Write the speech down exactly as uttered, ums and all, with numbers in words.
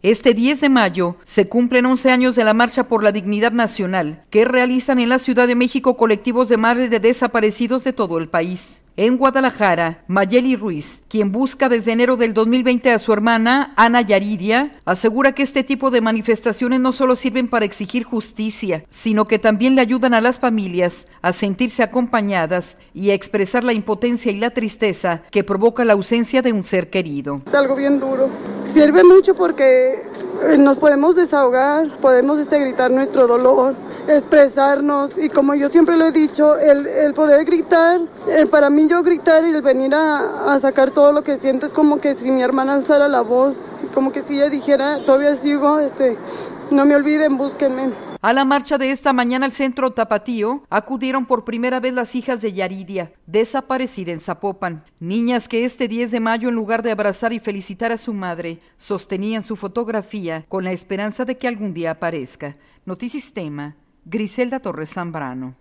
Este diez de mayo se cumplen once años de la Marcha por la Dignidad Nacional, que realizan en la Ciudad de México colectivos de madres de desaparecidos de todo el país. En Guadalajara, Mayeli Ruiz, quien busca desde enero del dos mil veinte a su hermana, Ana Yaridia, asegura que este tipo de manifestaciones no solo sirven para exigir justicia, sino que también le ayudan a las familias a sentirse acompañadas y a expresar la impotencia y la tristeza que provoca la ausencia de un ser querido. Es algo bien duro. Sirve mucho porque nos podemos desahogar, podemos este, gritar nuestro dolor, expresarnos, y como yo siempre lo he dicho, el, el poder gritar, el, para mí yo gritar y el venir a, a sacar todo lo que siento es como que si mi hermana alzara la voz, como que si ella dijera, todavía sigo, este, no me olviden, búsquenme. A la marcha de esta mañana al centro Tapatío acudieron por primera vez las hijas de Yaridia, desaparecida en Zapopan. Niñas que este diez de mayo, en lugar de abrazar y felicitar a su madre, sostenían su fotografía con la esperanza de que algún día aparezca. Notisistema, Griselda Torres Zambrano.